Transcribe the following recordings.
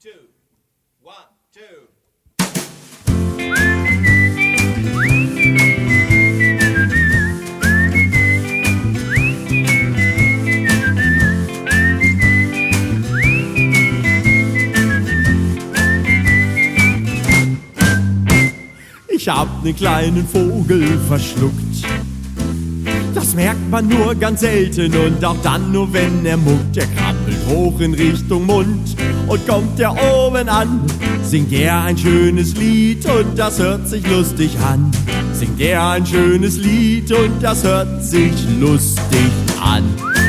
two, 1, 2. Ich hab nen kleinen Vogel verschluckt. Das merkt man nur ganz selten und auch dann nur, wenn er muckt. Er krabbelt hoch in Richtung Mund und kommt er oben an, singt er ein schönes Lied und das hört sich lustig an. Singt er ein schönes Lied und das hört sich lustig an.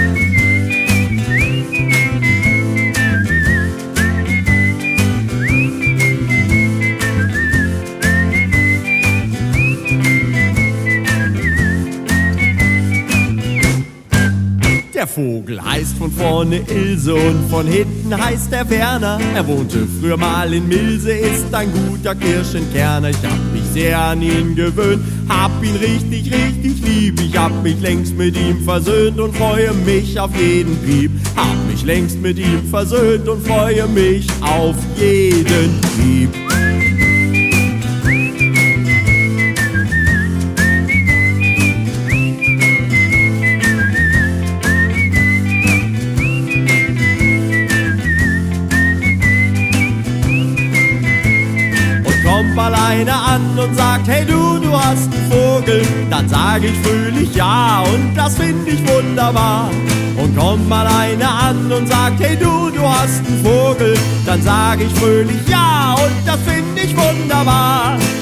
Der Vogel heißt von vorne Ilse und von hinten heißt er Werner. Er wohnte früher mal in Milse, ist ein guter Kirschenkerner. Ich hab mich sehr an ihn gewöhnt, hab ihn richtig, richtig lieb. Ich hab mich längst mit ihm versöhnt und freue mich auf jeden Piep. Hab mich längst mit ihm versöhnt und freue mich auf jeden Piep. Kommt mal einer an und sagt, hey du hast einen Vogel, dann sag ich fröhlich ja und das find ich wunderbar. Und kommt mal einer an und sagt, hey du hast einen Vogel, dann sag ich fröhlich ja und das find ich wunderbar.